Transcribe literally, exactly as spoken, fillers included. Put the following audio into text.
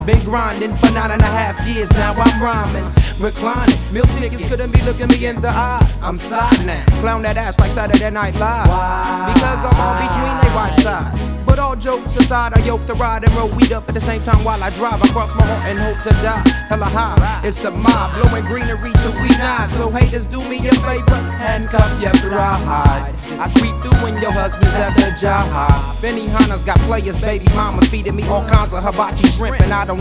Been grinding for nine and a half years, now I'm rhyming, reclining. Milk tickets couldn't be looking me in the eyes. I'm side now, clown that ass like Saturday Night Live. Why? Because I'm on between they wife's eyes. But all jokes aside, I yoke to ride and roll weed up at the same time while I drive across my heart and hope to die. Hella high, it's the mob, blowing greenery till we nod. So haters, do me a favor, handcuff your bride. I creep through when your husband's at the job. Benny Hanna's got players, baby mamas feeding me all kinds of hibachi shrimp, and I don't